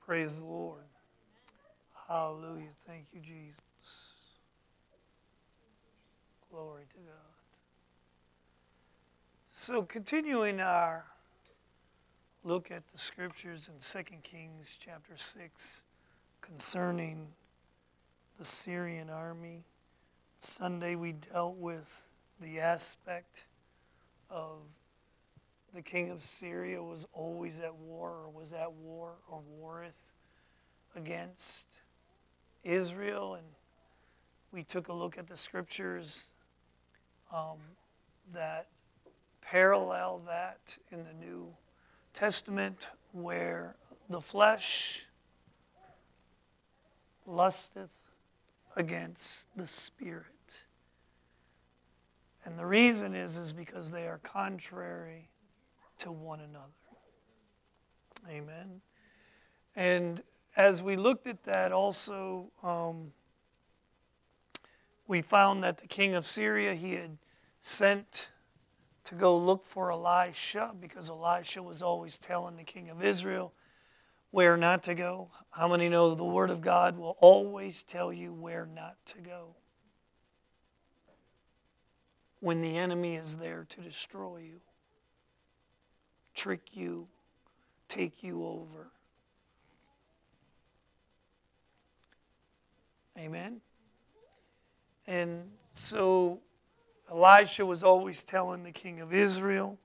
Praise the Lord. Hallelujah. Thank you, Jesus. Glory to God. So continuing our look at the scriptures in 2 Kings chapter 6 concerning the Syrian army. Sunday we dealt with the aspect of the king of Syria was always at war or was at war or warreth against Israel, and we took a look at the scriptures that parallel that in the New Testament, where the flesh lusteth against the spirit. And the reason is because they are contrary to one another. Amen. And as we looked at that also, we found that the king of Syria, he had sent to go look for Elisha because Elisha was always telling the king of Israel where not to go. How many know the word of God will always tell you where not to go when the enemy is there to destroy you, trick you, take you over? Amen? And so Elisha was always telling the king of Israel.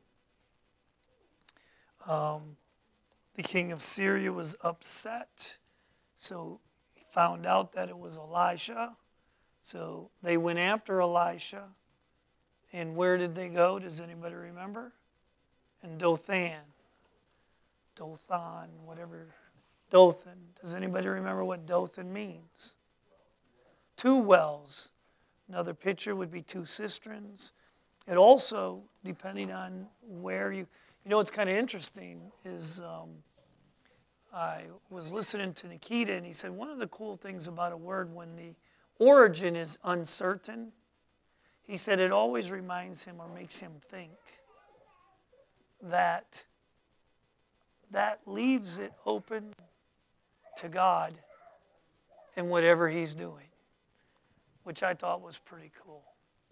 The king of Syria was upset. So he found out that it was Elisha. So they went after Elisha. And where did they go? Does anybody remember? In Dothan. Dothan, whatever. Dothan. Does anybody remember what Dothan means? Two wells. Another picture would be two cisterns. It also, depending on where you know what's kind of interesting is I was listening to Nikita and he said one of the cool things about a word when the origin is uncertain, he said it always reminds him or makes him think that leaves it open to God in whatever he's doing, which I thought was pretty cool.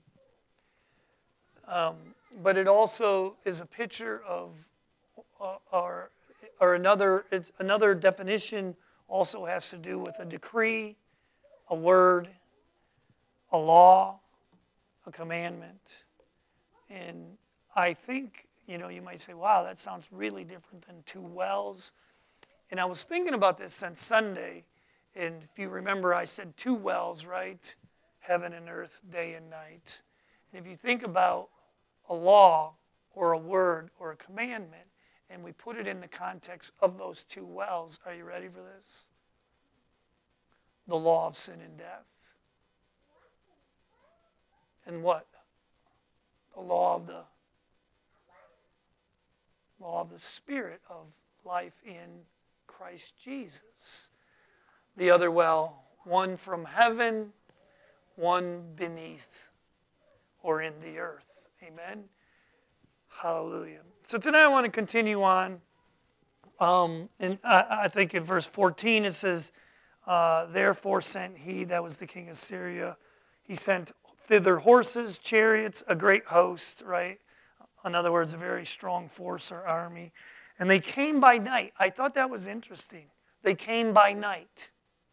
But it also is a picture of, or another definition also has to do with a decree, a word, a law, a commandment. And I think, you might say, wow, that sounds really different than two wells. And I was thinking about this since Sunday. And if you remember, I said two wells, right? Heaven and earth, day and night. And if you think about a law or a word or a commandment, and we put it in the context of those two wells, are you ready for this? The law of sin and death. And what? The law of the Spirit of life in Christ Jesus. The other well, one from heaven, one beneath or in the earth. Amen? Hallelujah. So tonight I want to continue on. And I think in verse 14 it says, therefore sent he, that was the king of Syria, he sent thither horses, chariots, a great host, right? In other words, a very strong force or army. And they came by night. I thought that was interesting. They came by night.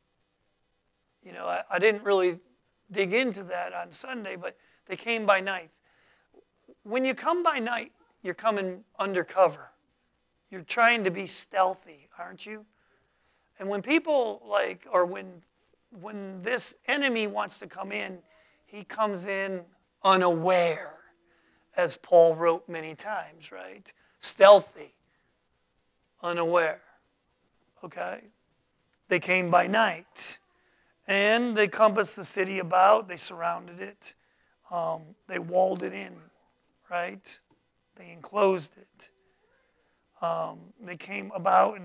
I didn't really dig into that on Sunday, but they came by night. When you come by night, you're coming undercover. You're trying to be stealthy, aren't you? And when people when this enemy wants to come in, he comes in unaware, as Paul wrote many times, right? Stealthy, unaware, okay? They came by night, and they compassed the city about, they surrounded it, they walled it in, right? They enclosed it. They came about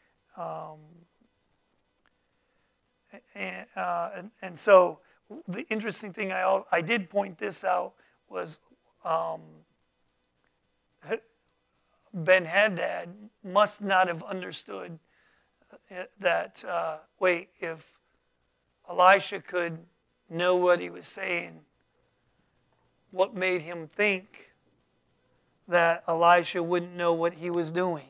and so the interesting thing I did point this out was Ben-Hadad must not have understood wait, if Elisha could know what he was saying, what made him think that Elisha wouldn't know what he was doing?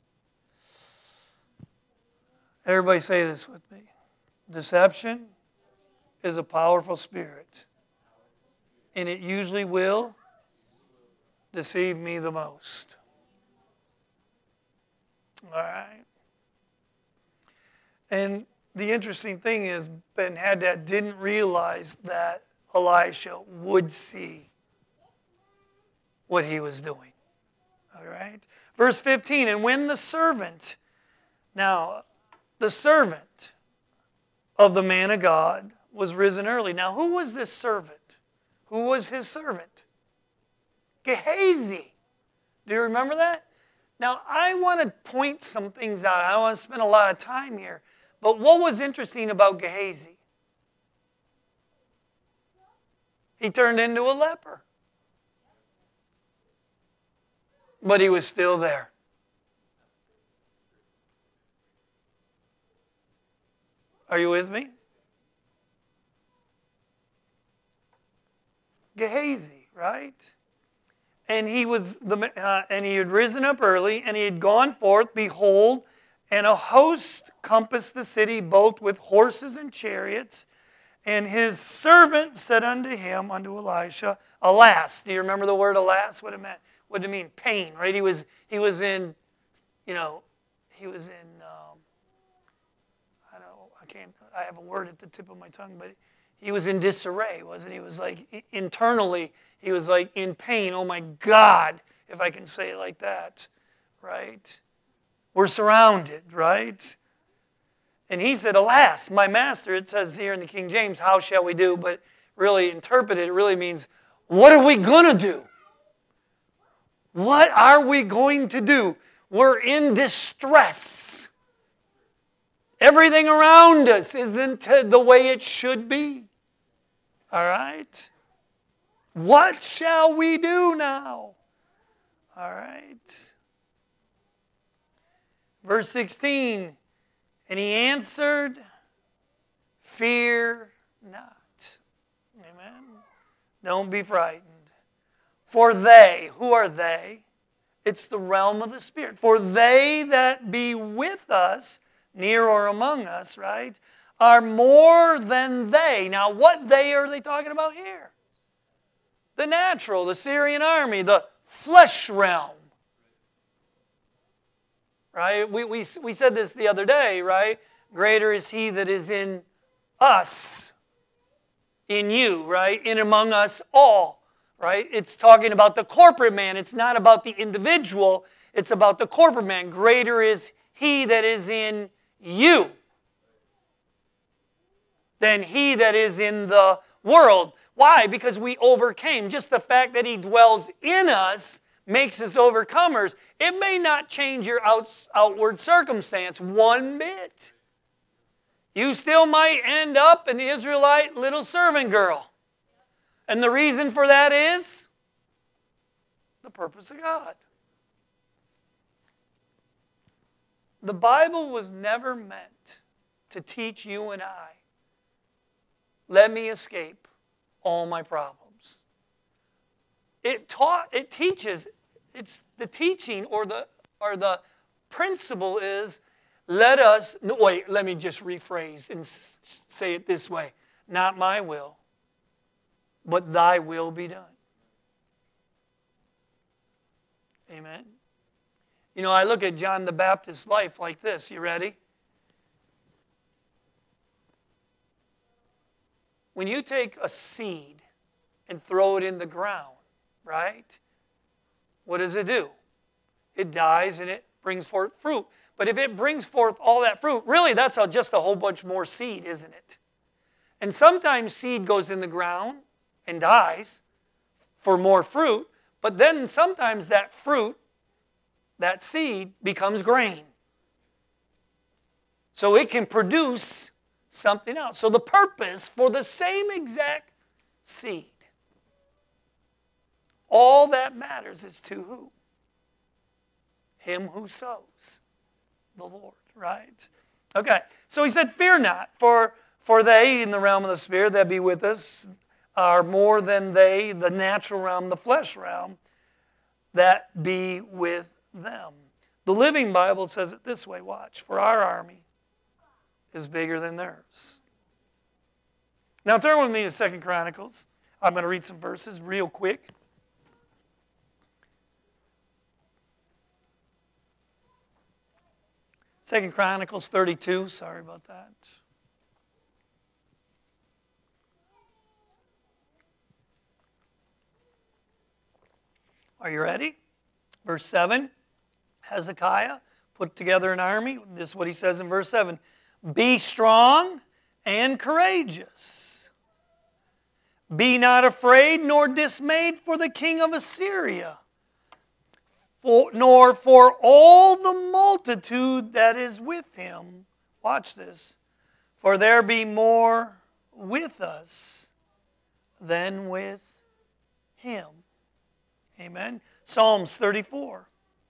Everybody say this with me. Deception is a powerful spirit, and it usually will deceive me the most. All right? And the interesting thing is, Ben-Hadad didn't realize that Elisha would see what he was doing. All right? Verse 15, and when the servant of the man of God was risen early. Now, who was this servant? Who was his servant? Gehazi. Do you remember that? Now, I want to point some things out. I don't want to spend a lot of time here. But what was interesting about Gehazi? He turned into a leper. But he was still there. Are you with me? Gehazi, right? And he had risen up early, and he had gone forth, behold, and a host compassed the city, both with horses and chariots. And his servant said unto him, unto Elisha, alas. Do you remember the word alas? What it meant? What did it mean? Pain, right? He was in, I have a word at the tip of my tongue, but he was in disarray, wasn't he? He was like, internally, he was like in pain. Oh my God, if I can say it like that, right? We're surrounded, right? And he said, alas, my master, it says here in the King James, how shall we do? But really interpreted, it really means, what are we going to do? What are we going to do? We're in distress. Everything around us isn't the way it should be. All right? What shall we do now? All right. Verse 16, and he answered, fear not. Amen. Don't be frightened. For they, who are they? It's the realm of the Spirit. For they that be with us, near or among us, right, are more than they. Now, what they are they talking about here? The natural, the Syrian army, the flesh realm. Right? We said this the other day, right? Greater is he that is in us, in you, right? In among us all, right? It's talking about the corporate man. It's not about the individual. It's about the corporate man. Greater is he that is in you than he that is in the world. Why? Because we overcame. Just the fact that he dwells in us makes us overcomers. It may not change your outward circumstance one bit. You still might end up an Israelite little servant girl. And the reason for that is the purpose of God. The Bible was never meant to teach you and I, let me escape all my problems. It teaches, it's the teaching or the principle is, let me just rephrase and say it this way. Not my will, but thy will be done. Amen. You know, I look at John the Baptist's life like this. You ready? When you take a seed and throw it in the ground, right? What does it do? It dies and it brings forth fruit. But if it brings forth all that fruit, really that's just a whole bunch more seed, isn't it? And sometimes seed goes in the ground and dies for more fruit, but then sometimes that fruit, that seed, becomes grain. So it can produce something else. So the purpose for the same exact seed, all that matters is to who? Him who sows, the Lord, right? Okay, so he said, fear not, for they in the realm of the Spirit that be with us are more than they, the natural realm, the flesh realm, that be with them. The Living Bible says it this way, watch, for our army is bigger than theirs. Now turn with me to 2 Chronicles. I'm going to read some verses real quick. Second Chronicles 32, sorry about that. Are you ready? Verse 7, Hezekiah put together an army. This is what he says in verse 7. Be strong and courageous. Be not afraid nor dismayed for the king of Assyria, nor for all the multitude that is with him. Watch this. For there be more with us than with him. Amen. Psalms 34.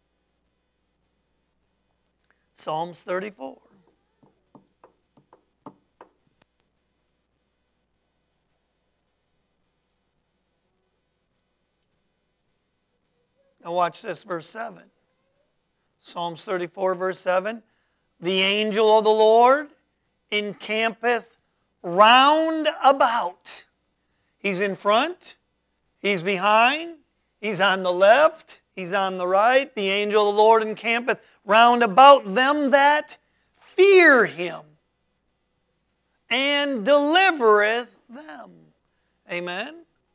Psalms 34. Now watch this, verse 7. Psalms 34, verse 7. The angel of the Lord encampeth round about. He's in front, he's behind, he's on the left, he's on the right. The angel of the Lord encampeth round about them that fear him and delivereth them. Amen.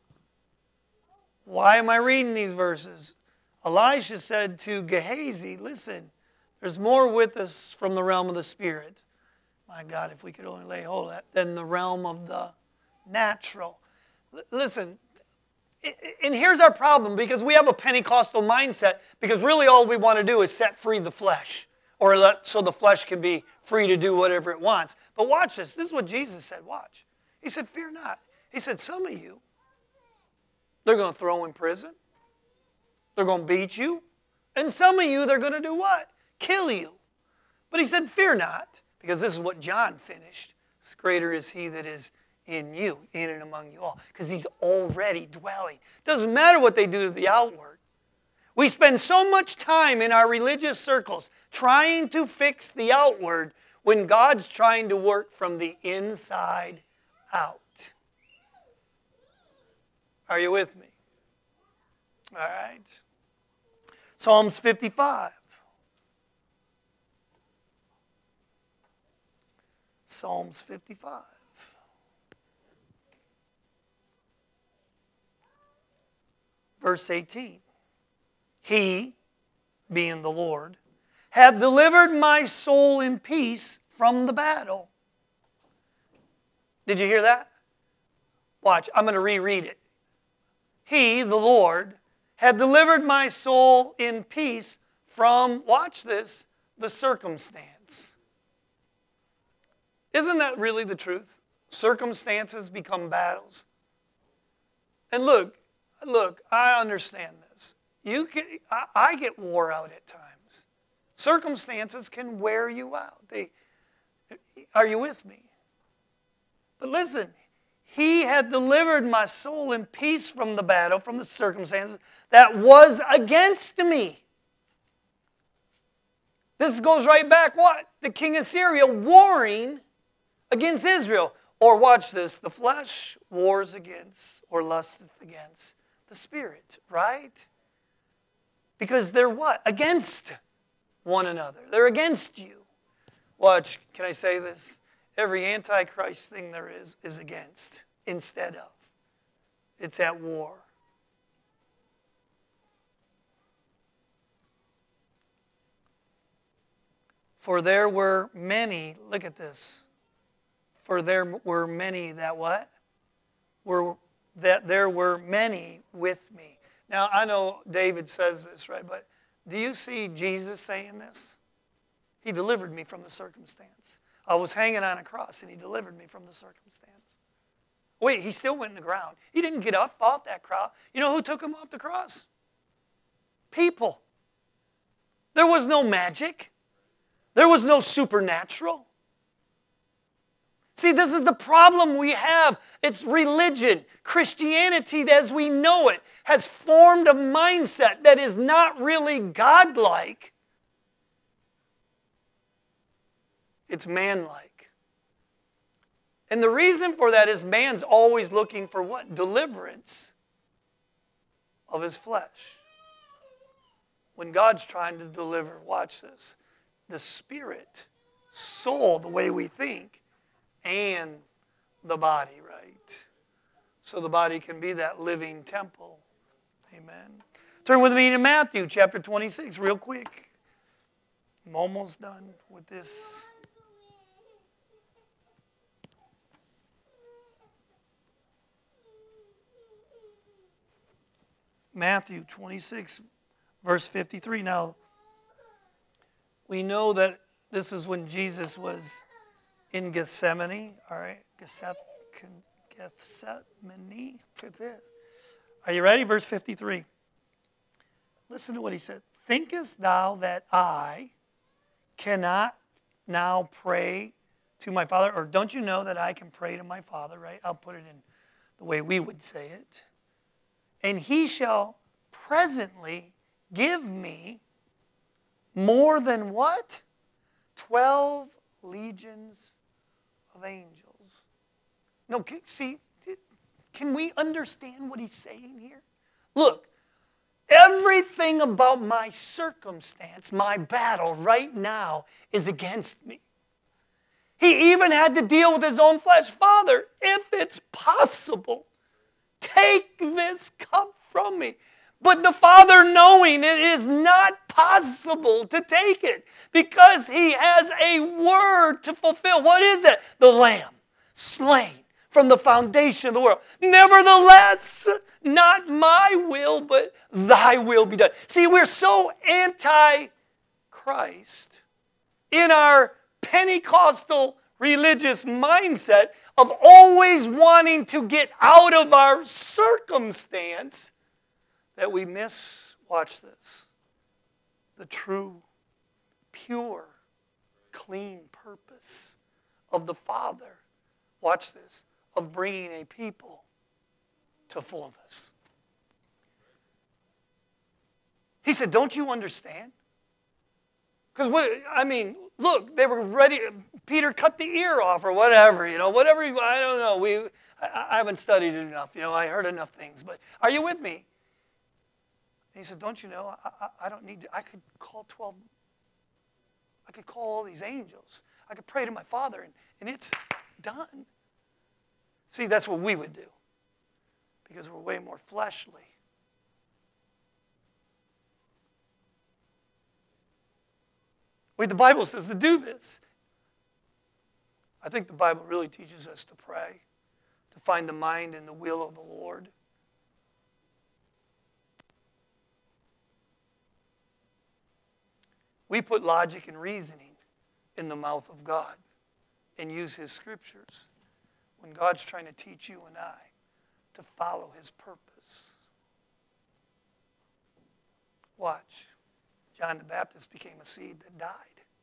Why am I reading these verses? Elisha said to Gehazi, listen, there's more with us from the realm of the Spirit. My God, if we could only lay hold of that, than the realm of the natural. Listen, and here's our problem, because we have a Pentecostal mindset, because really all we want to do is set free the flesh, so the flesh can be free to do whatever it wants. But watch this. This is what Jesus said. Watch. He said, fear not. He said, some of you, they're going to throw in prison. They're going to beat you. And some of you, they're going to do what? Kill you. But he said, fear not, because this is what John finished. Greater is he that is in you, in and among you all, because he's already dwelling. Doesn't matter what they do to the outward. We spend so much time in our religious circles trying to fix the outward when God's trying to work from the inside out. Are you with me? All right. Psalms 55. Psalms 55. Verse 18. He, being the Lord, hath delivered my soul in peace from the battle. Did you hear that? Watch, I'm going to reread it. He, the Lord, had delivered my soul in peace from, watch this, the circumstance. Isn't that really the truth? Circumstances become battles. And look, I understand this. I get wore out at times. Circumstances can wear you out. Are you with me? But listen, he had delivered my soul in peace from the battle, from the circumstances that was against me. This goes right back, what? The king of Syria warring against Israel. Or watch this, the flesh wars against or lusteth against the spirit, right? Because they're what? Against one another. They're against you. Watch, can I say this? Every antichrist thing there is against instead of. It's at war. For there were many, look at this. For there were many that what? That there were many with me. Now, I know David says this, right? But do you see Jesus saying this? He delivered me from the circumstance. I was hanging on a cross and he delivered me from the circumstance. Wait, he still went in the ground. He didn't get up off that cross. You know who took him off the cross? People. There was no magic. There was no supernatural. See, this is the problem we have. It's religion. Christianity, as we know it, has formed a mindset that is not really godlike. It's manlike. And the reason for that is man's always looking for what? Deliverance of his flesh. When God's trying to deliver, watch this, the spirit, soul, the way we think, and the body, right? So the body can be that living temple. Amen. Turn with me to Matthew chapter 26 real quick. I'm almost done with this. Matthew 26, verse 53. Now, we know that this is when Jesus was in Gethsemane. All right, Gethsemane. Are you ready? Verse 53. Listen to what he said. Thinkest thou that I cannot now pray to my Father? Or don't you know that I can pray to my Father, right? I'll put it in the way we would say it. And he shall presently give me more than what? 12 legions of angels. No, see, can we understand what he's saying here? Look, everything about my circumstance, my battle right now is against me. He even had to deal with his own flesh. Father, if it's possible, take this cup from me. But the Father, knowing it is not possible to take it because he has a word to fulfill. What is it? The Lamb, slain from the foundation of the world. Nevertheless, not my will, but thy will be done. See, we're so anti-Christ in our Pentecostal religious mindset of always wanting to get out of our circumstance that we miss, watch this, the true, pure, clean purpose of the Father, watch this, of bringing a people to fullness. He said, don't you understand? Because look, they were ready. Peter cut the ear off or whatever, whatever. I don't know. I haven't studied it enough. I heard enough things. But are you with me? And he said, don't you know, I don't need to. I could call 12. I could call all these angels. I could pray to my Father, and it's done. See, that's what we would do because we're way more fleshly. The Bible says to do this. I think the Bible really teaches us to pray, to find the mind and the will of the Lord. We put logic and reasoning in the mouth of God and use his scriptures when God's trying to teach you and I to follow his purpose. Watch. John the Baptist became a seed that died.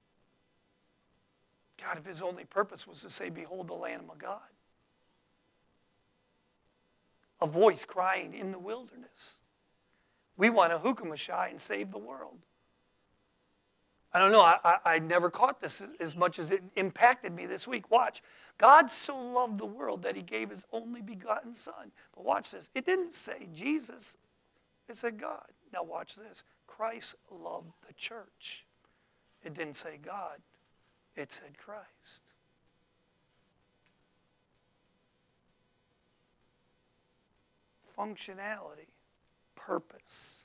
God, if his only purpose was to say, behold the Lamb of God. A voice crying in the wilderness. We want to Hukamashai and save the world. I don't know, I never caught this as much as it impacted me this week. Watch. God so loved the world that he gave his only begotten Son. But watch this. It didn't say Jesus. It said God. Now watch this. Christ loved the church. It didn't say God. It said Christ. Functionality. Purpose.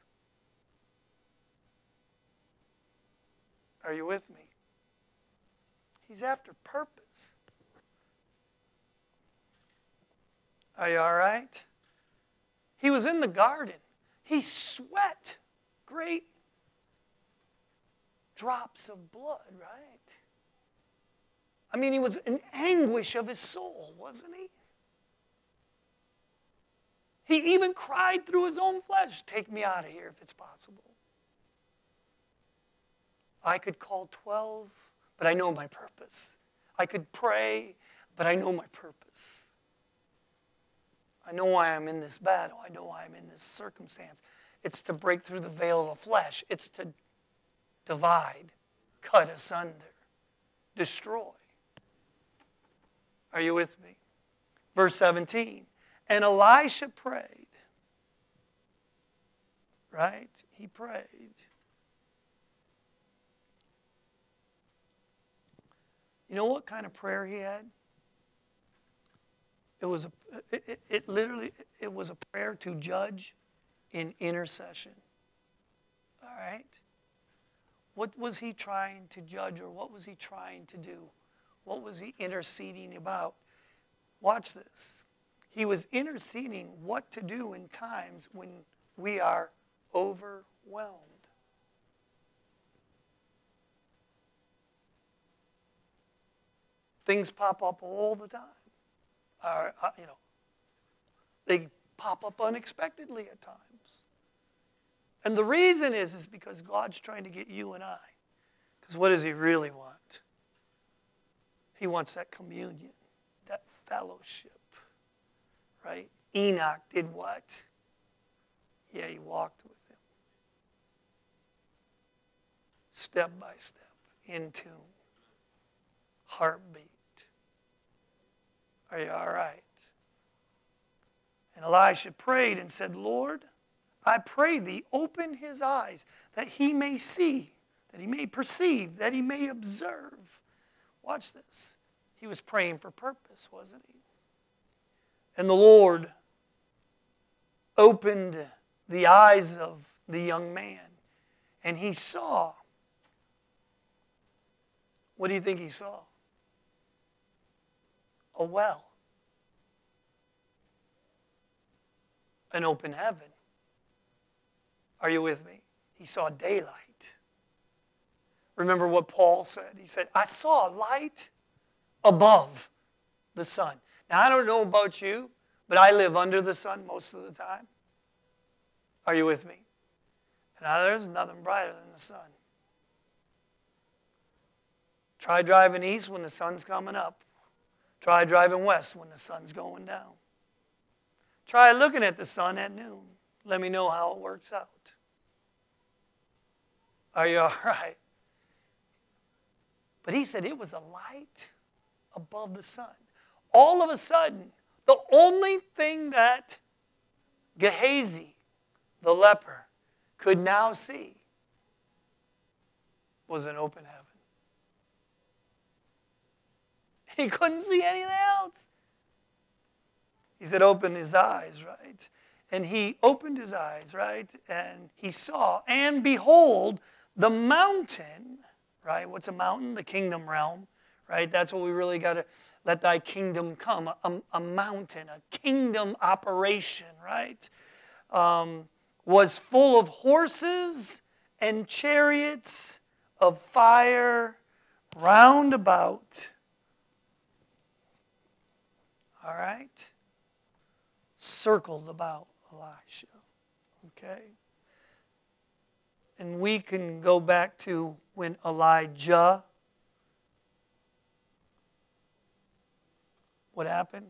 Are you with me? He's after purpose. Are you all right? He was in the garden. He sweat great drops of blood, right? I mean, he was in anguish of his soul, wasn't he? He even cried through his own flesh, take me out of here if it's possible. I could call 12, but I know my purpose. I could pray, but I know my purpose. I know why I'm in this battle. I know why I'm in this circumstance. It's to break through the veil of the flesh. It's to divide, cut asunder, destroy. Are you with me? Verse 17. And Elisha prayed. Right? He prayed. You know what kind of prayer he had? It was a prayer to judge in intercession. All right? What was he trying to judge, or what was he trying to do? What was he interceding about? Watch this. He was interceding what to do in times when we are overwhelmed. Things pop up all the time. They pop up unexpectedly at times. And the reason is because God's trying to get you and I. Because what does he really want? He wants that communion, that fellowship, right? Enoch did what? Yeah, he walked with him. Step by step, in tune, heartbeat. Are you all right? And Elisha prayed and said, Lord, I pray thee, open his eyes, that he may see, that he may perceive, that he may observe. Watch this. He was praying for purpose, wasn't he? And the Lord opened the eyes of the young man, and he saw. What do you think he saw? A well. An open heaven. Are you with me? He saw daylight. Remember what Paul said? He said, I saw light above the sun. Now, I don't know about you, but I live under the sun most of the time. Are you with me? And there's nothing brighter than the sun. Try driving east when the sun's coming up. Try driving west when the sun's going down. Try looking at the sun at noon. Let me know how it works out. Are you all right? But he said it was a light above the sun. All of a sudden, the only thing that Gehazi, the leper, could now see was an open heaven. He couldn't see anything else. He said, open his eyes, right? And he opened his eyes, right? And he saw, and behold, the mountain, right? What's a mountain? The kingdom realm, right? That's what we really got to let thy kingdom come. A mountain, a kingdom operation, right? Was full of horses and chariots of fire round about. All right? Circled about Elisha. Okay? And we can go back to when Elijah, what happened?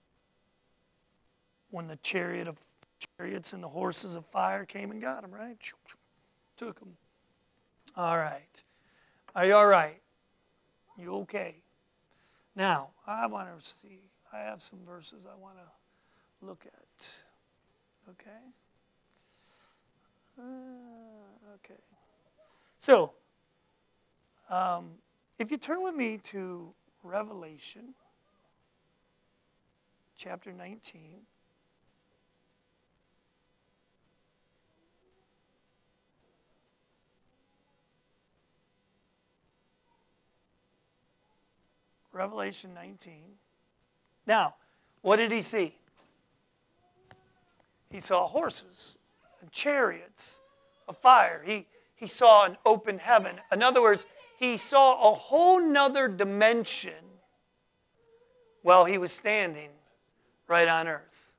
When the chariots and the horses of fire came and got him, right? Took him. All right. Are you all right? You okay? Now, I want to see. I have some verses I want to look at. Okay? Okay. So, if you turn with me to Revelation chapter 19. Revelation 19. Now, what did he see? He saw horses and chariots of fire. He saw an open heaven. In other words, he saw a whole nother dimension while he was standing right on earth.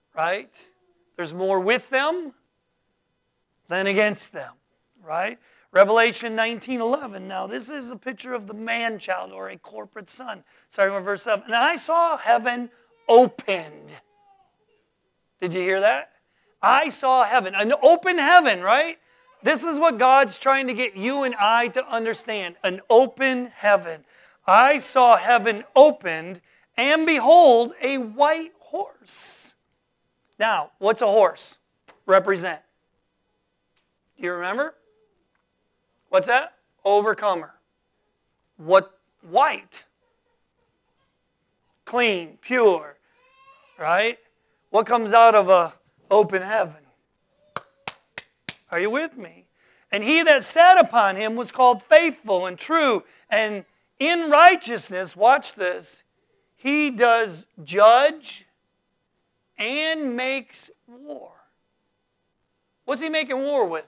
Right? There's more with them than against them. Right? Revelation 19:11. Now, this is a picture of the man-child or a corporate son. Starting with verse 7. And I saw heaven opened. Did you hear that? I saw heaven. An open heaven, right? This is what God's trying to get you and I to understand. An open heaven. I saw heaven opened, and behold, a white horse. Now, what's a horse represent? Do you remember? What's that? Overcomer. What? White. Clean, pure, right? What comes out of an open heaven? Are you with me? And he that sat upon him was called faithful and true, and in righteousness, watch this, he does judge and makes war. What's he making war with?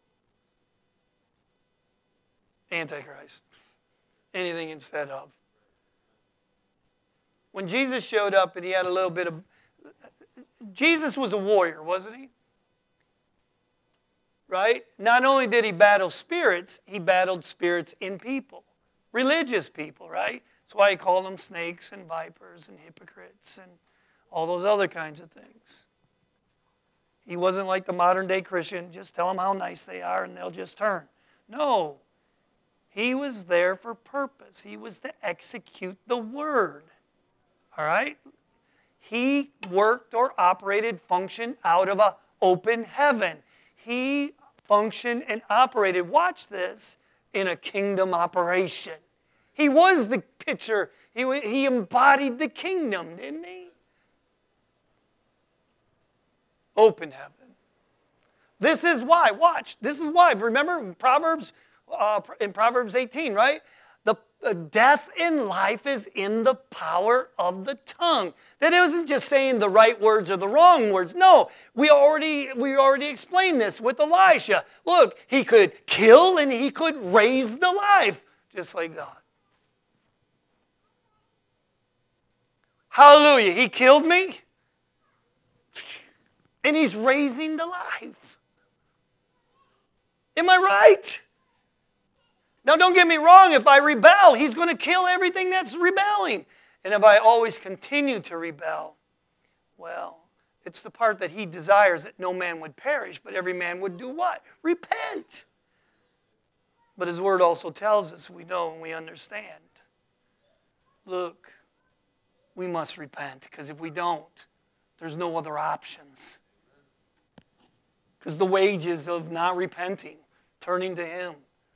Antichrist. Anything instead of. When Jesus showed up and he had a little bit of... Jesus was a warrior, wasn't he? Right? Not only did he battle spirits, he battled spirits in people. Religious people, right? That's why he called them snakes and vipers and hypocrites and all those other kinds of things. He wasn't like the modern day Christian, just tell them how nice they are and they'll just turn. No. He was there for purpose. He was to execute the word. All right? He worked or operated, functioned out of an open heaven. He functioned and operated, watch this, in a kingdom operation. He was the picture. He embodied the kingdom, didn't he? Open heaven. This is why, watch, this is why. Remember Proverbs, in Proverbs 18, right? The death in life is in the power of the tongue. That isn't just saying the right words or the wrong words. No, we already explained this with Elisha. Look, he could kill and he could raise the life, just like God. Hallelujah. He killed me, and he's raising the life. Am I right? Now, don't get me wrong. If I rebel, he's going to kill everything that's rebelling. And if I always continue to rebel, well, it's the part that he desires that no man would perish, but every man would do what? Repent. But his word also tells us, we know and we understand. Look, we must repent, because if we don't, there's no other options. Because the wages of not repenting, turning to him,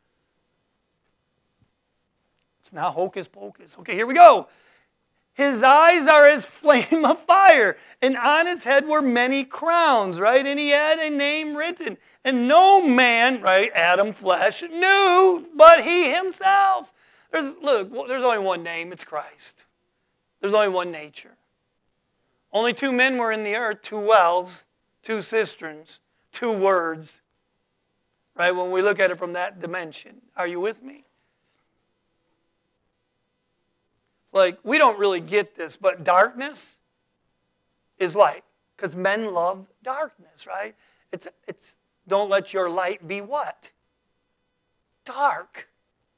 it's not hocus pocus. Okay, here we go. His eyes are as flame of fire, and on his head were many crowns, right? And he had a name written. And no man, right, Adam flesh, knew but he himself. There's only one name, it's Christ. There's only one nature. Only two men were in the earth, two wells, two cisterns, two words, right? When we look at it from that dimension. Are you with me? Like, we don't really get this, but darkness is light. Because men love darkness, right? It's don't let your light be what? Dark.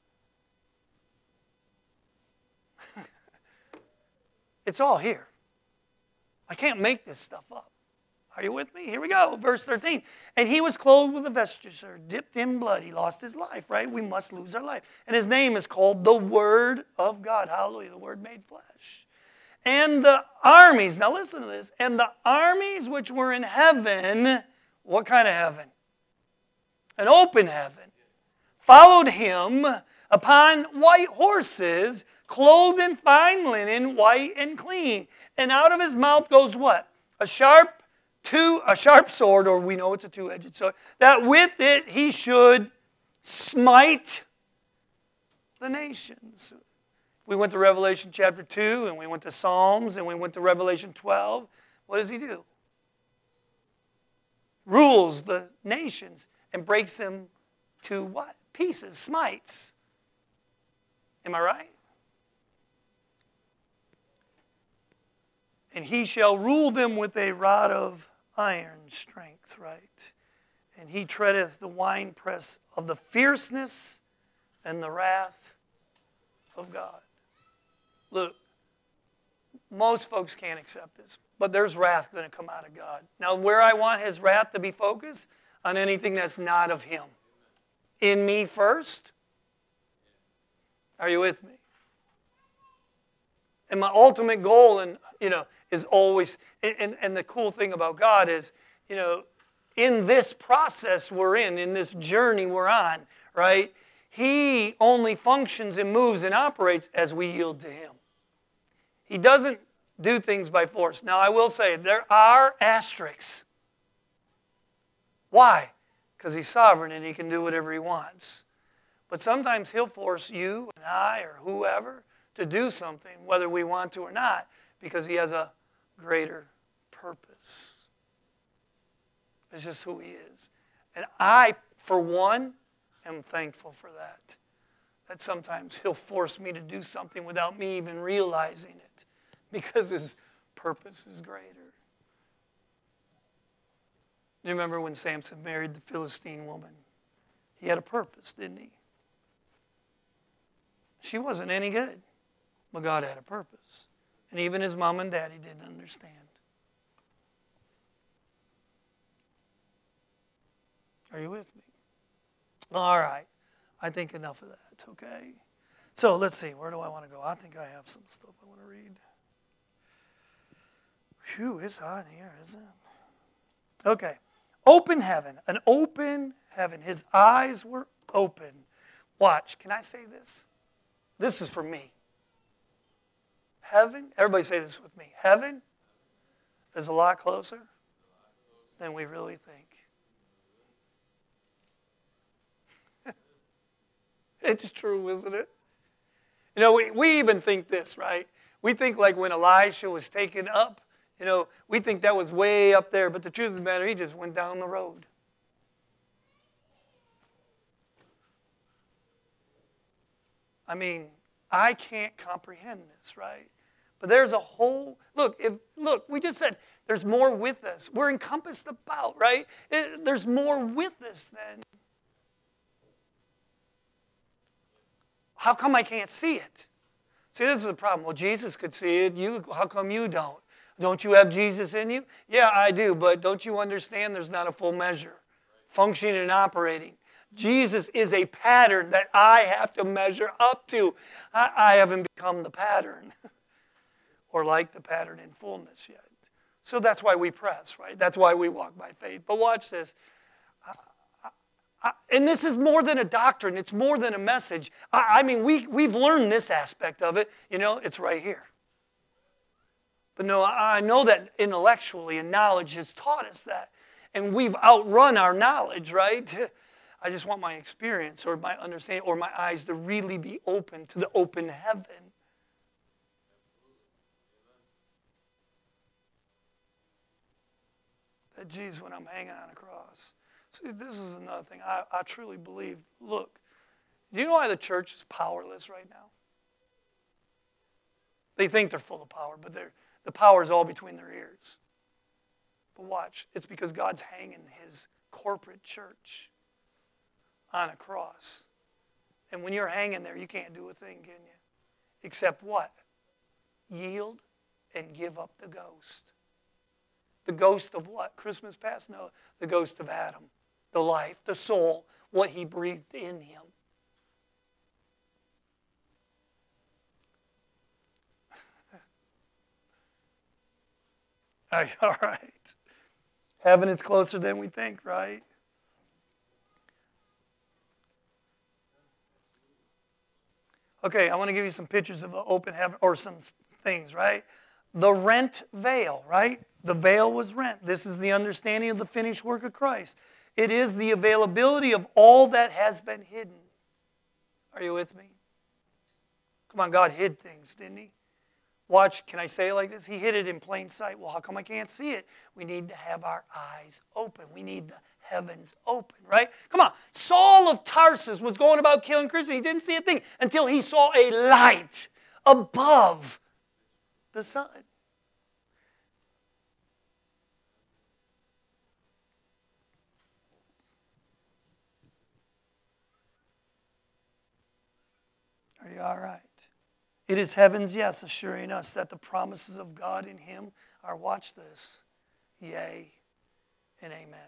It's all here. I can't make this stuff up. Are you with me? Here we go. Verse 13. And he was clothed with a vesture, dipped in blood. He lost his life, right? We must lose our life. And his name is called the Word of God. Hallelujah. The Word made flesh. And the armies, now listen to this. And the armies which were in heaven, what kind of heaven? An open heaven. Followed him upon white horses, clothed in fine linen, white and clean. And out of his mouth goes what? A sharp sword, or we know it's a two-edged sword, that with it he should smite the nations. We went to Revelation chapter 2, and we went to Psalms, and we went to Revelation 12. What does he do? Rules the nations and breaks them to what? Pieces, smites. Am I right? And he shall rule them with a rod of iron strength, right? and he treadeth the winepress of the fierceness and the wrath of God. Look, most folks can't accept this, but there's wrath going to come out of God. Now, where I want his wrath to be focused, on anything that's not of him. In me first. Are you with me? And my ultimate goal, is always, and the cool thing about God is, in this process we're in this journey we're on, right? He only functions and moves and operates as we yield to him. He doesn't do things by force. Now, I will say, there are asterisks. Why? Because he's sovereign and he can do whatever he wants. But sometimes he'll force you and I or whoever to do something, whether we want to or not, because he has a greater purpose. It's just who he is. And I, for one, am thankful for that. That sometimes he'll force me to do something without me even realizing it, because his purpose is greater. You remember when Samson married the Philistine woman? He had a purpose, didn't he? She wasn't any good, but God had a purpose. And even his mom and daddy didn't understand. Are you with me? All right. I think enough of that, okay? So let's see. Where do I want to go? I think I have some stuff I want to read. Phew, it's hot here, isn't it? Okay. Open heaven. An open heaven. His eyes were open. Watch. Can I say this? This is for me. Heaven, everybody say this with me. Heaven is a lot closer than we really think. It's true, isn't it? We even think this, right? We think like when Elisha was taken up, we think that was way up there, but the truth of the matter, he just went down the road. I mean, I can't comprehend this, right? But there's a whole, look, we just said there's more with us. We're encompassed about, right? There's more with us than. How come I can't see it? See, this is the problem. Well, Jesus could see it. How come you don't? Don't you have Jesus in you? Yeah, I do, but don't you understand there's not a full measure? Functioning and operating. Jesus is a pattern that I have to measure up to. I haven't become the pattern or like the pattern in fullness yet. So that's why we press, right? That's why we walk by faith. But watch this. And this is more than a doctrine. It's more than a message. We've learned this aspect of it. It's right here. But no, I know that intellectually and knowledge has taught us that. And we've outrun our knowledge, right? I just want my experience or my understanding or my eyes to really be open to the open heaven. That, geez, when I'm hanging on a cross. See, this is another thing. I truly believe, look, do you know why the church is powerless right now? They think they're full of power, but the power is all between their ears. But watch, it's because God's hanging his corporate church on a cross. And when you're hanging there, you can't do a thing, can you? Except what? Yield and give up the ghost. The ghost of what? Christmas past? No, the ghost of Adam. The life, the soul, what he breathed in him. All right. Heaven is closer than we think, right? Okay, I want to give you some pictures of an open heaven, or some things, right? The rent veil, right? The veil was rent. This is the understanding of the finished work of Christ. It is the availability of all that has been hidden. Are you with me? Come on, God hid things, didn't he? Watch, can I say it like this? He hid it in plain sight. Well, how come I can't see it? We need to have our eyes open. We need the heavens open, right? Come on. Saul of Tarsus was going about killing Christians. He didn't see a thing until he saw a light above the sun. Are you all right? It is heaven's yes, assuring us that the promises of God in Him are, watch this, yea and amen.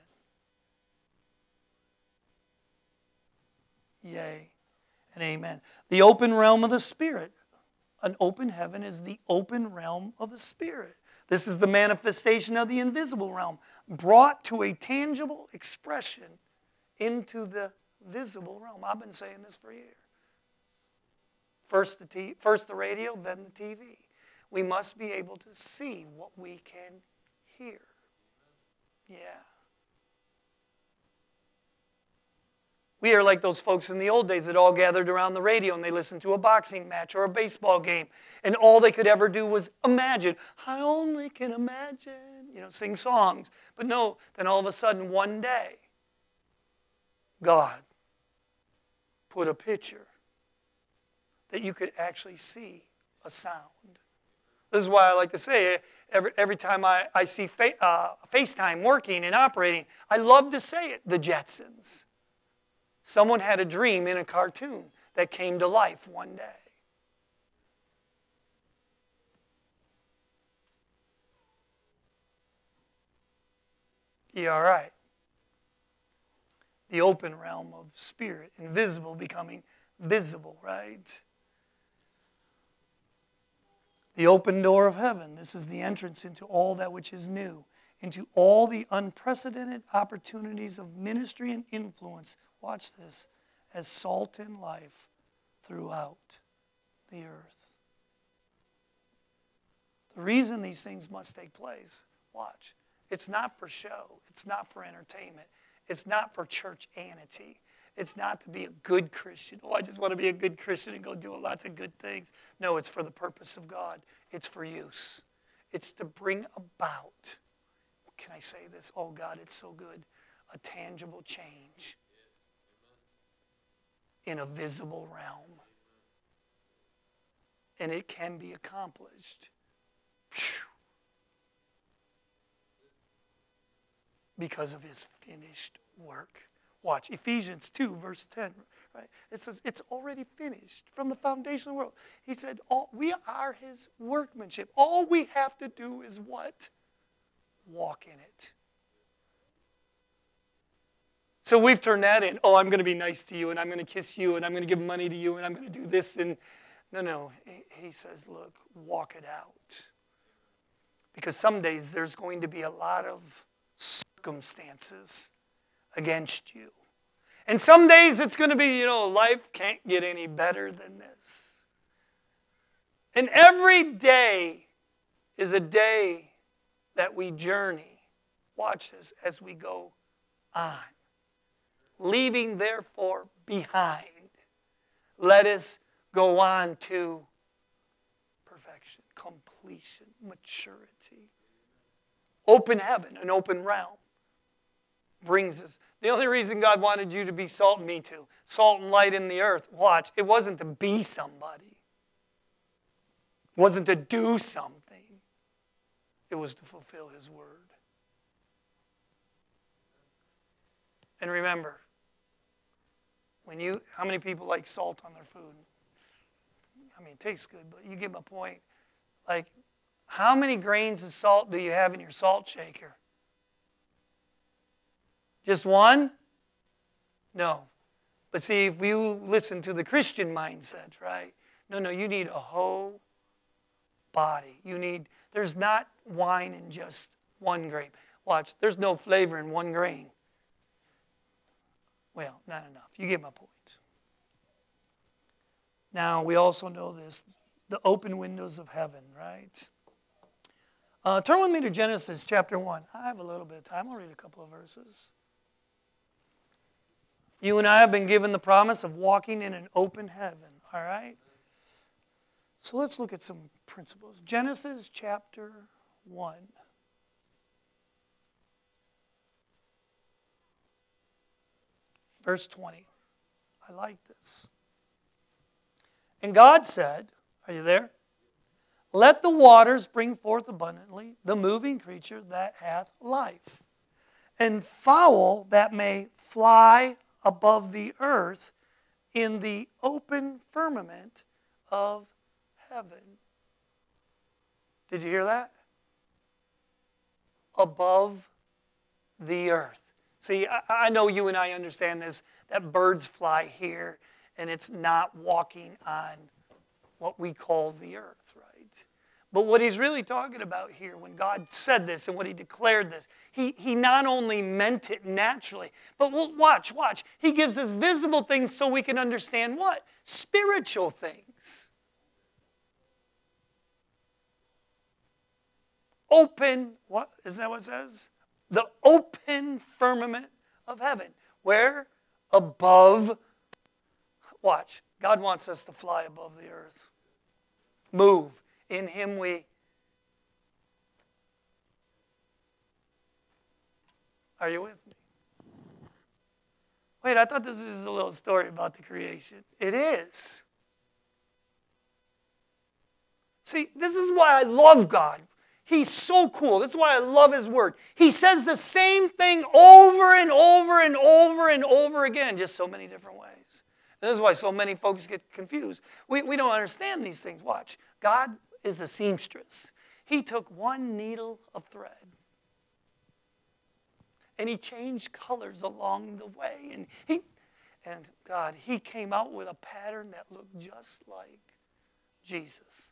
Yea and amen. The open realm of the Spirit. An open heaven is the open realm of the Spirit. This is the manifestation of the invisible realm, brought to a tangible expression into the visible realm. I've been saying this for years. First the radio, then the TV. We must be able to see what we can hear. Yeah. We are like those folks in the old days that all gathered around the radio and they listened to a boxing match or a baseball game. And all they could ever do was imagine. I only can imagine. Sing songs. But no, then all of a sudden one day, God put a picture that you could actually see a sound. This is why I like to say, every time I see FaceTime working and operating, I love to say it, the Jetsons. Someone had a dream in a cartoon that came to life one day. You all right? The open realm of spirit, invisible becoming visible, right? The open door of heaven. This is the entrance into all that which is new, into all the unprecedented opportunities of ministry and influence. Watch this, as salt and life throughout the earth. The reason these things must take place, watch, it's not for show. It's not for entertainment. It's not for church-anity. It's not to be a good Christian. Oh, I just want to be a good Christian and go do lots of good things. No, it's for the purpose of God. It's for use. It's to bring about, can I say this? Oh, God, it's so good. A tangible change in a visible realm. And it can be accomplished. Because of His finished work. Watch, Ephesians 2, verse 10. Right? It says, it's already finished from the foundation of the world. He said, we are His workmanship. All we have to do is what? Walk in it. So we've turned that in. Oh, I'm going to be nice to you, and I'm going to kiss you, and I'm going to give money to you, and I'm going to do this. And no. He says, look, walk it out. Because some days there's going to be a lot of circumstances against you. And some days it's going to be, life can't get any better than this. And every day is a day that we journey. Watch this as we go on. Leaving therefore behind. Let us go on to perfection, completion, maturity. Open heaven, an open realm. Brings us. The only reason God wanted you to be salt, me too, salt and light in the earth, watch, it wasn't to be somebody. It wasn't to do something. It was to fulfill His word. And remember, how many people like salt on their food? I mean, it tastes good, but you get my point. Like, how many grains of salt do you have in your salt shaker? Just one? No. But see, if you listen to the Christian mindset, right? No, you need a whole body. There's not wine in just one grape. Watch, there's no flavor in one grain. Well, not enough. You get my point. Now, we also know this, the open windows of heaven, right? Turn with me to Genesis chapter 1. I have a little bit of time. I'll read a couple of verses. You and I have been given the promise of walking in an open heaven, all right? So let's look at some principles. Genesis chapter 1. Verse 20. I like this. And God said, are you there? Let the waters bring forth abundantly the moving creature that hath life, and fowl that may fly above the earth in the open firmament, of heaven. Did you hear that? Above the earth. See, I know you and I understand this, that birds fly here, and it's not walking on what we call the earth, right? But what he's really talking about here, when God said this and what he declared this, he not only meant it naturally, but watch. He gives us visible things so we can understand what? Spiritual things. Open, what? Isn't that what it says? The open firmament of heaven. Where? Above. Watch. God wants us to fly above the earth. Move. In him we. Are you with me? Wait, I thought this was a little story about the creation. It is. See, this is why I love God. He's so cool. That's why I love his word. He says the same thing over and over and over and over again, just so many different ways. This is why so many folks get confused. We don't understand these things. Watch. God is a seamstress. He took one needle of thread and he changed colors along the way. And God, he came out with a pattern that looked just like Jesus.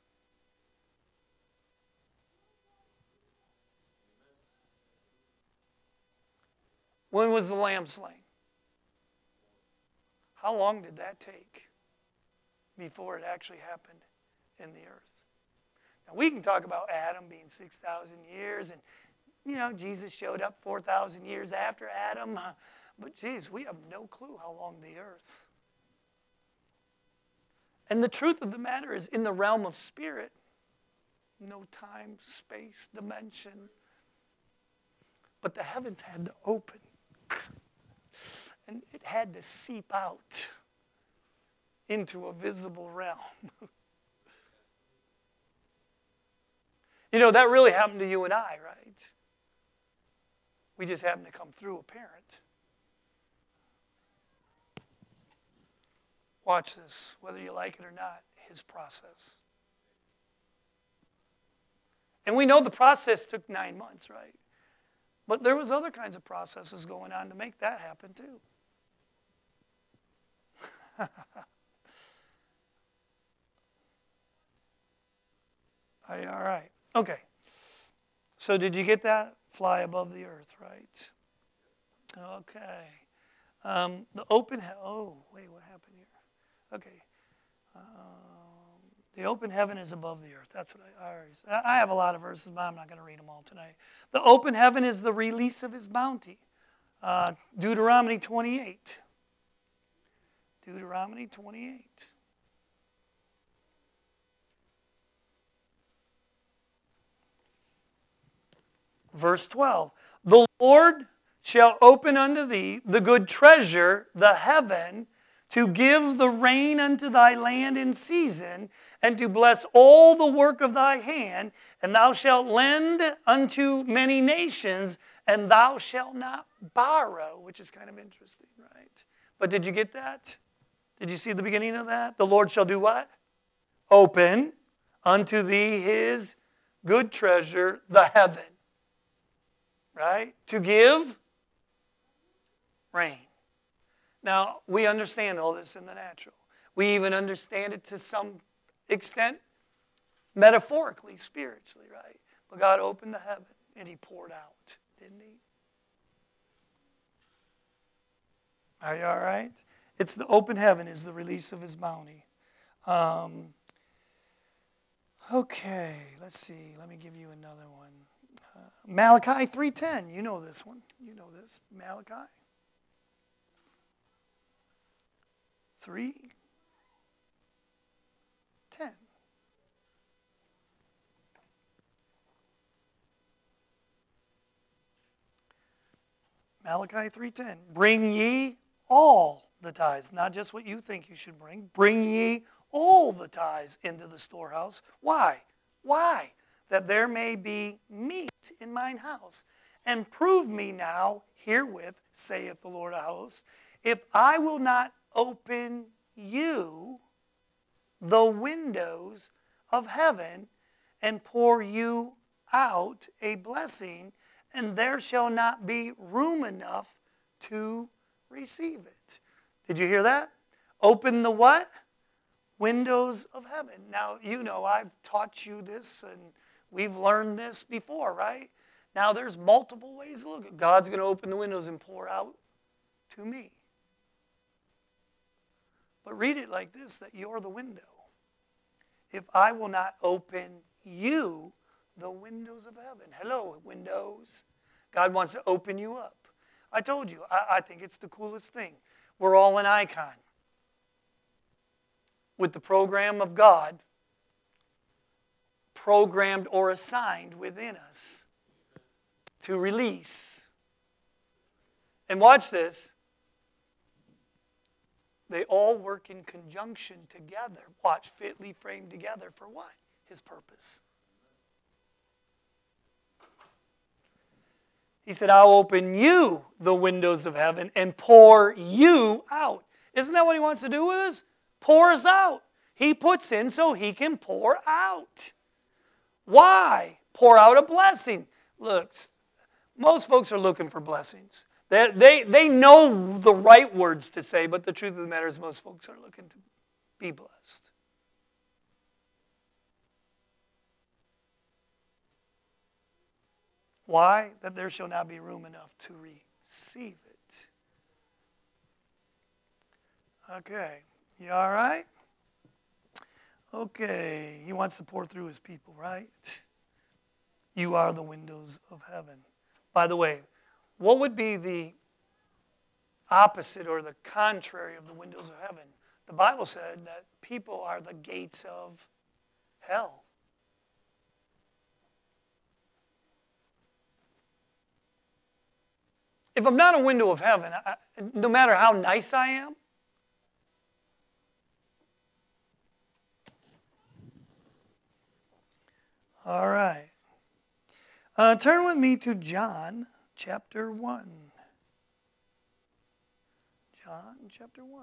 When was the lamb slain? How long did that take before it actually happened in the earth? Now, we can talk about Adam being 6,000 years, and, Jesus showed up 4,000 years after Adam. But, geez, we have no clue how long the earth. And the truth of the matter is, in the realm of spirit, no time, space, dimension. But the heavens had to open. And it had to seep out into a visible realm. That really happened to you and I, right? We just happened to come through a parent. Watch this, whether you like it or not, his process. And we know the process took 9 months, right? But there was other kinds of processes going on to make that happen too. Are you all right? Okay. So did you get that? Fly above the earth, right? Okay. The open wait, what happened here? Okay. The open heaven is above the earth. That's what I have a lot of verses, but I'm not going to read them all tonight. The open heaven is the release of his bounty. Deuteronomy 28. Deuteronomy 28. Verse 12. The Lord shall open unto thee the good treasure, the heaven, to give the rain unto thy land in season, and to bless all the work of thy hand, and thou shalt lend unto many nations, and thou shalt not borrow, which is kind of interesting, right? But did you get that? Did you see the beginning of that? The Lord shall do what? Open unto thee his good treasure, the heaven. Right? To give rain. Now, we understand all this in the natural. We even understand it to some extent metaphorically, spiritually, right? But God opened the heaven and he poured out, didn't he? Are you all right? It's the open heaven is the release of his bounty. Okay, let's see. Let me give you another one. Malachi 3:10. You know this one. You know this. Malachi 3:10. Malachi 3:10. Bring ye all the tithes, not just what you think you should bring. Bring ye all the tithes into the storehouse. Why? Why? That there may be meat in mine house. And prove me now herewith, saith the Lord of hosts, if I will not open you the windows of heaven and pour you out a blessing, and there shall not be room enough to receive it. Did you hear that? Open the what? Windows of heaven. Now, you know, I've taught you this and we've learned this before, right? Now, there's multiple ways to look at it. God's going to open the windows and pour out to me. But read it like this, that you're the window. If I will not open you the windows of heaven. Hello, windows. God wants to open you up. I told you, I think it's the coolest thing. We're all an icon. With the program of God programmed or assigned within us to release. And watch this. They all work in conjunction together. Watch, fitly framed together for what? His purpose. He said, I'll open you the windows of heaven and pour you out. Isn't that what he wants to do with us? Pour us out. He puts in so he can pour out. Why? Pour out a blessing. Look, most folks are looking for blessings. They know the right words to say, but the truth of the matter is most folks are looking to be blessed. Why? That there shall not be room enough to receive it. Okay. You all right? Okay. He wants to pour through his people, right? You are the windows of heaven. By the way, what would be the opposite or the contrary of the windows of heaven? The Bible said that people are the gates of hell. If I'm not a window of heaven, no matter how nice I am, all right. Turn with me to John chapter 1. John chapter 1.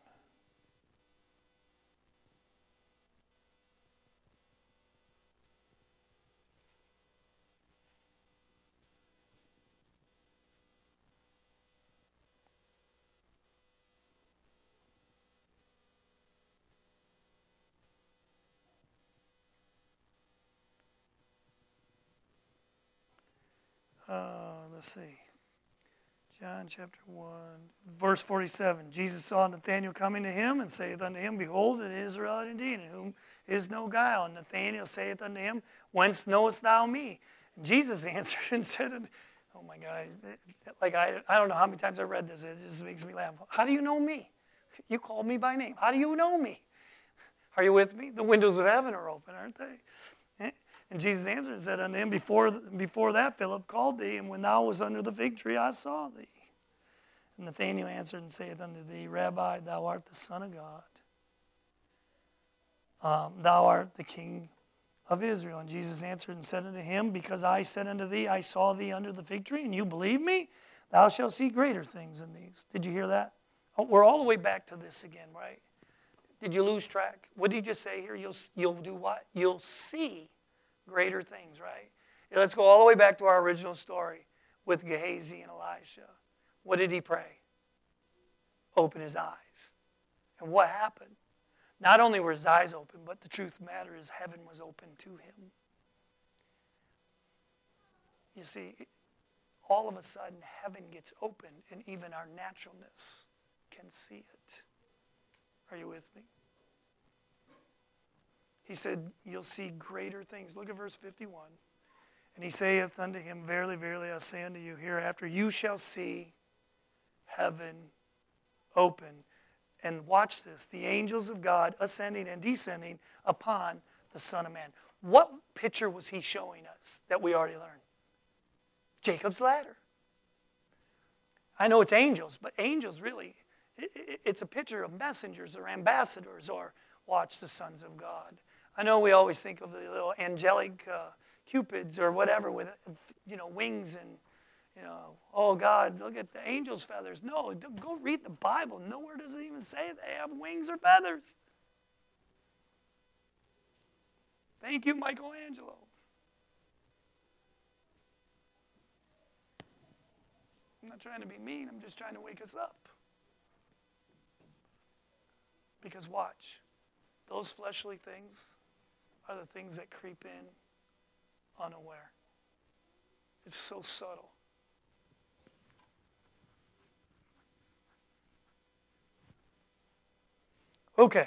Let's see. John chapter 1, verse 47. Jesus saw Nathanael coming to him and saith unto him, Behold, an Israelite indeed, in whom is no guile. And Nathanael saith unto him, Whence knowest thou me? And Jesus answered and said, oh my God, like I don't know how many times I read this. It just makes me laugh. How do you know me? You called me by name. How do you know me? Are you with me? The windows of heaven are open, aren't they? And Jesus answered and said unto him, Before that Philip called thee, and when thou was under the fig tree, I saw thee. And Nathanael answered and saith unto thee, Rabbi, thou art the Son of God. Thou art the King of Israel. And Jesus answered and said unto him, Because I said unto thee, I saw thee under the fig tree, and you believe me, thou shalt see greater things than these. Did you hear that? Oh, we're all the way back to this again, right? Did you lose track? What did he just say here? You'll do what? You'll see greater things, right? Let's go all the way back to our original story with Gehazi and Elisha. What did he pray? Open his eyes. And what happened? Not only were his eyes open, but the truth of the matter is heaven was open to him. You see, all of a sudden heaven gets open and even our naturalness can see it. Are you with me? He said, you'll see greater things. Look at verse 51. And he saith unto him, Verily, verily, I say unto you, hereafter you shall see heaven open. And watch this, the angels of God ascending and descending upon the Son of Man. What picture was he showing us that we already learned? Jacob's ladder. I know it's angels, but angels really, it's a picture of messengers or ambassadors or watch the sons of God. I know we always think of the little angelic cupids or whatever with wings and oh God, look at the angel's feathers. No, go read the Bible. Nowhere does it even say they have wings or feathers. Thank you, Michelangelo. I'm not trying to be mean. I'm just trying to wake us up. Because watch, those fleshly things are the things that creep in unaware. It's so subtle. Okay.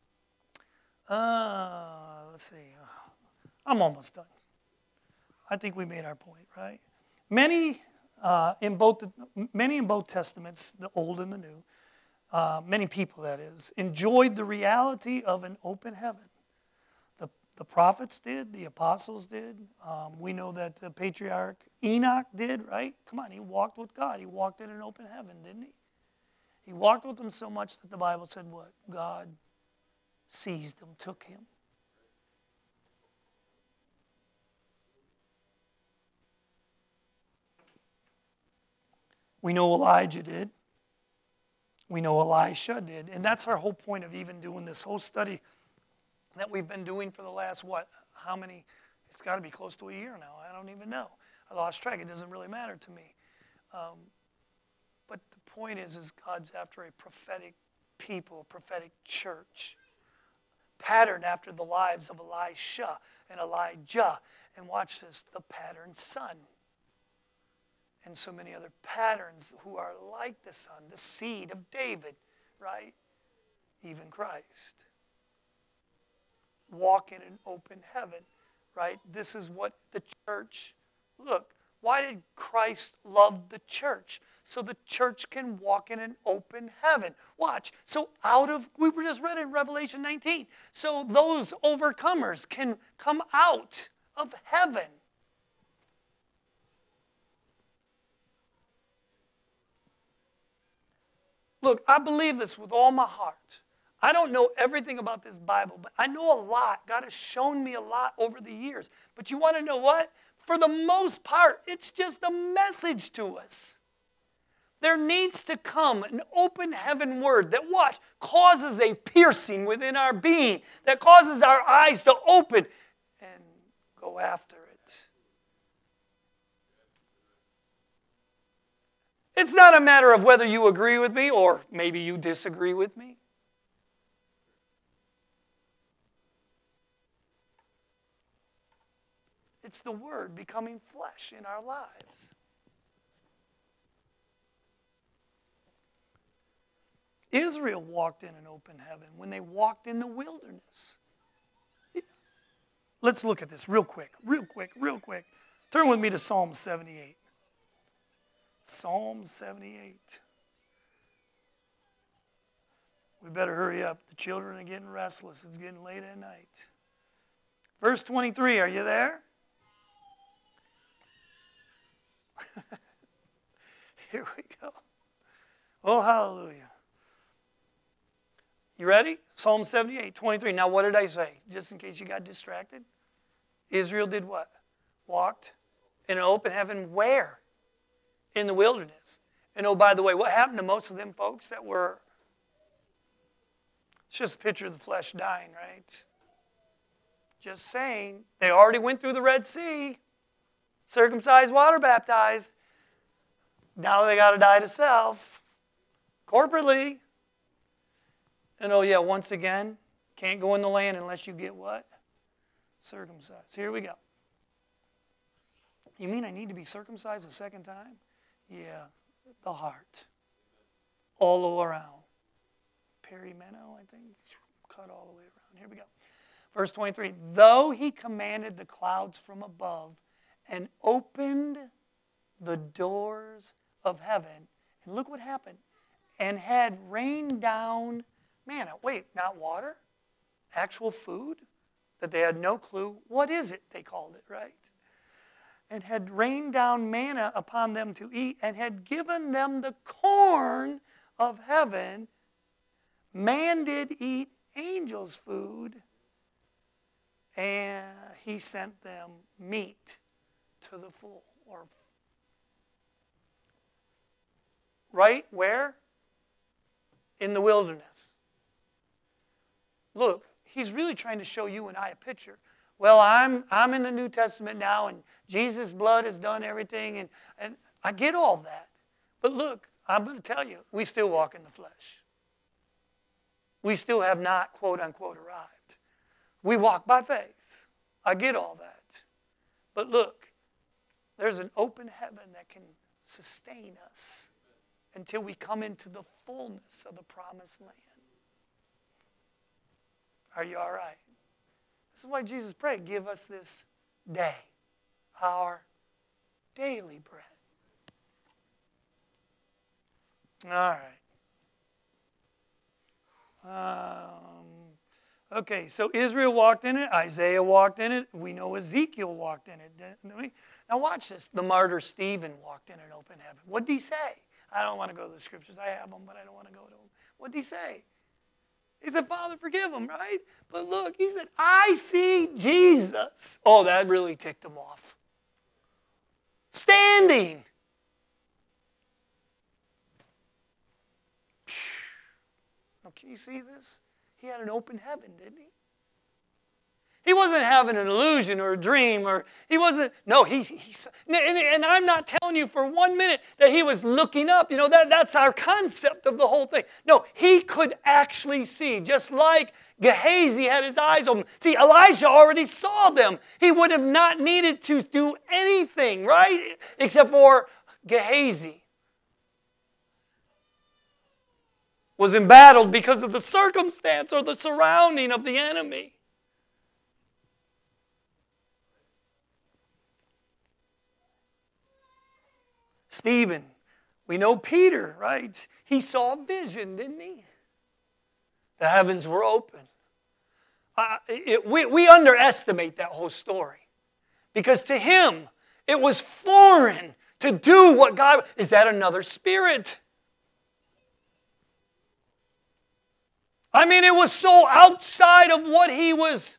Let's see. I'm almost done. I think we made our point, right? Many in both testaments, the Old and the New, many people, that is, enjoyed the reality of an open heaven. The prophets did, the apostles did. We know that the patriarch Enoch did, right? Come on, he walked with God. He walked in an open heaven, didn't he? He walked with him so much that the Bible said what? God seized him, took him. We know Elijah did. We know Elisha did. And that's our whole point of even doing this whole study that we've been doing for the last, how many? It's got to be close to a year now. I don't even know. I lost track. It doesn't really matter to me. But the point is God's after a prophetic people, a prophetic church, patterned after the lives of Elisha and Elijah. And watch this, the patterned son. And so many other patterns who are like the son, the seed of David, right? Even Christ. Walk in an open heaven, right? This is what the church, look, why did Christ love the church? So the church can walk in an open heaven. Watch. So we were just read in Revelation 19. So those overcomers can come out of heaven. Look, I believe this with all my heart. I don't know everything about this Bible, but I know a lot. God has shown me a lot over the years. But you want to know what? For the most part, it's just a message to us. There needs to come an open heaven word that what? Causes a piercing within our being, that causes our eyes to open and go after it. It's not a matter of whether you agree with me or maybe you disagree with me. It's the Word becoming flesh in our lives. Israel walked in an open heaven when they walked in the wilderness. Let's look at this real quick. Turn with me to Psalm 78. Psalm 78. We better hurry up. The children are getting restless. It's getting late at night. Verse 23, are you there? Here we go. Oh, hallelujah. You ready? Psalm 78, 23. Now, what did I say? Just in case you got distracted. Israel did what? Walked in an open heaven where? In the wilderness. And oh, by the way, what happened to most of them folks that were... It's just a picture of the flesh dying, right? Just saying. They already went through the Red Sea. Circumcised, water baptized. Now they got to die to self. Corporately. And oh yeah, once again, can't go in the land unless you get what? Circumcised. Here we go. You mean I need to be circumcised a second time? Yeah, the heart. All around. Perimeno, I think. Cut all the way around. Here we go. Verse 23. Though he commanded the clouds from above and opened the doors of heaven. And look what happened. And had rained down manna. Wait, not water? Actual food? That they had no clue. What is it? They called it, right? And had rained down manna upon them to eat, and had given them the corn of heaven. Man did eat angels' food, and he sent them meat to the full. Or right where? In the wilderness. Look, he's really trying to show you and I a picture. well, I'm in the New Testament now, and Jesus' blood has done everything, and I get all that. But look, I'm going to tell you, we still walk in the flesh. We still have not, quote unquote, arrived. We walk by faith. I get all that. But look, there's an open heaven that can sustain us until we come into the fullness of the promised land. Are you all right? This is why Jesus prayed, give us this day our daily bread. All right. Okay, so Israel walked in it. Isaiah walked in it. We know Ezekiel walked in it, didn't we? Now watch this. The martyr Stephen walked in an open heaven. What did he say? I don't want to go to the scriptures. I have them, but I don't want to go to them. What did he say? He said, Father, forgive them, right? But look, he said, I see Jesus. Oh, that really ticked him off. Standing. Now, can you see this? He had an open heaven, didn't he? He wasn't having an illusion or a dream, or he wasn't, no, and I'm not telling you for 1 minute that he was looking up. You know, that's our concept of the whole thing. No, he could actually see, just like Gehazi had his eyes open. See, Elijah already saw them. He would have not needed to do anything, right? Except for Gehazi was embattled because of the circumstance or the surrounding of the enemy. Stephen, we know Peter, right? He saw a vision, didn't he? The heavens were open. We underestimate that whole story. Because to him, it was foreign to do what God... Is that another spirit? I mean, it was so outside of what he was...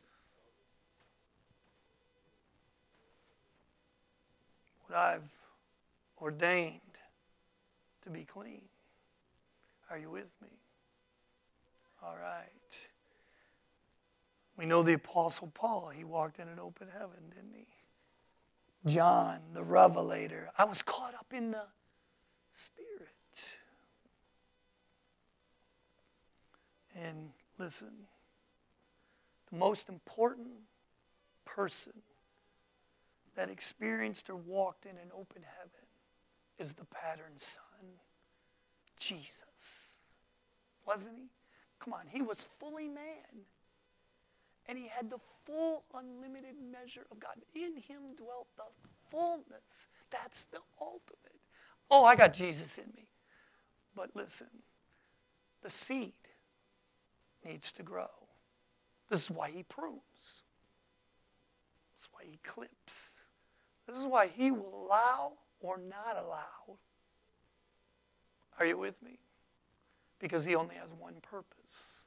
What I've ordained to be clean. Are you with me? All right. We know the Apostle Paul. He walked in an open heaven, didn't he? John, the Revelator. I was caught up in the Spirit. And listen, the most important person that experienced or walked in an open heaven is the pattern son, Jesus. Wasn't he? Come on, he was fully man. And he had the full unlimited measure of God. In him dwelt the fullness. That's the ultimate. Oh, I got Jesus in me. But listen, the seed needs to grow. This is why he prunes. This is why he clips. This is why he will allow or not allow. Are you with me? Because he only has one purpose.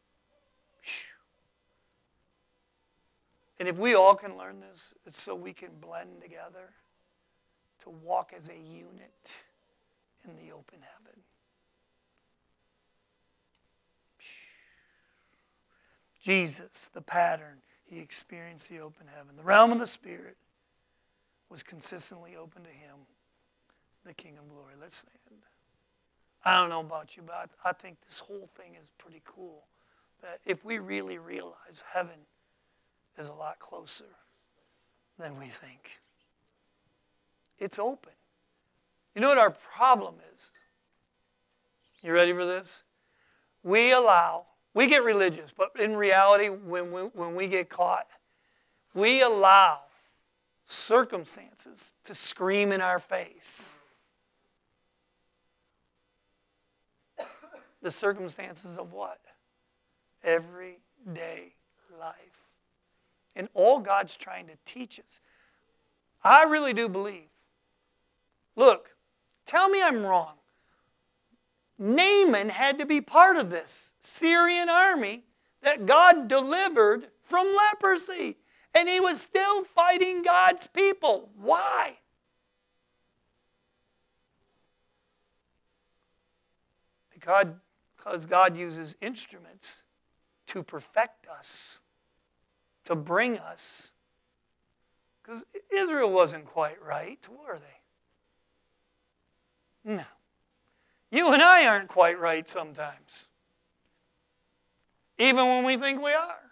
And if we all can learn this, it's so we can blend together to walk as a unit in the open heaven. Jesus, the pattern, he experienced the open heaven. The realm of the Spirit was consistently open to him, the King of Glory. Let's stand. I don't know about you, but I think this whole thing is pretty cool. That if we really realize heaven is a lot closer than we think. It's open. You know what our problem is? You ready for this? We get religious, but in reality, when we get caught, we allow circumstances to scream in our face. The circumstances of what? Everyday life. And all God's trying to teach us. I really do believe. Look, tell me I'm wrong. Naaman had to be part of this Syrian army that God delivered from leprosy. And he was still fighting God's people. Why? Because God uses instruments to perfect us, to bring us Israel wasn't quite right, were they? No. You and I aren't quite right sometimes. Even when we think we are.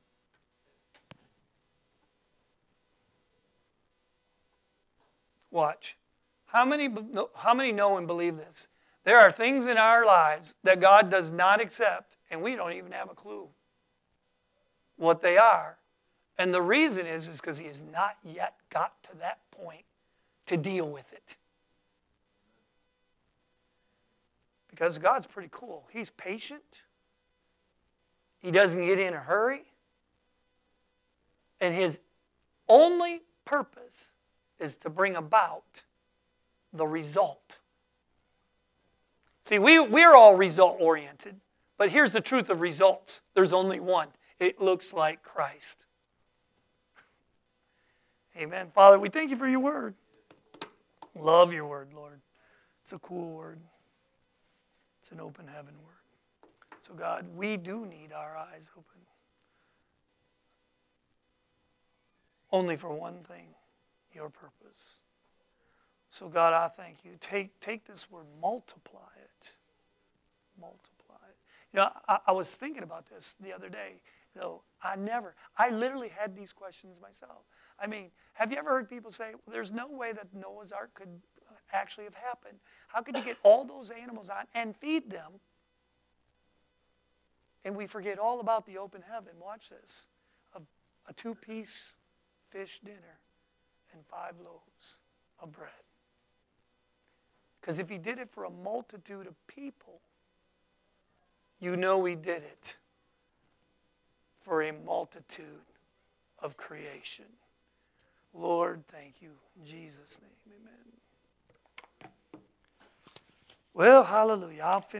Watch. How many know and believe this? There are things in our lives that God does not accept, and we don't even have a clue what they are. And the reason is because He has not yet got to that point to deal with it. Because God's pretty cool. He's patient. He doesn't get in a hurry. And His only purpose is to bring about the result. See, we're all result-oriented. But here's the truth of results. There's only one. It looks like Christ. Amen. Father, we thank You for Your word. Love Your word, Lord. It's a cool word. It's an open heaven word. So God, we do need our eyes open. Only for one thing, Your purpose. So God, I thank You. Take this word, multiply it. Multiply it. You know, I was thinking about this the other day. You know, I literally had these questions myself. I mean, have you ever heard people say, well, there's no way that Noah's Ark could actually have happened? How could you get all those animals on and feed them? And we forget all about the open heaven. Watch this. Of a 2-piece fish dinner and 5 loaves of bread. Because if He did it for a multitude of people, you know He did it for a multitude of creation. Lord, thank You. In Jesus' name, amen. Well, hallelujah. I'll finish.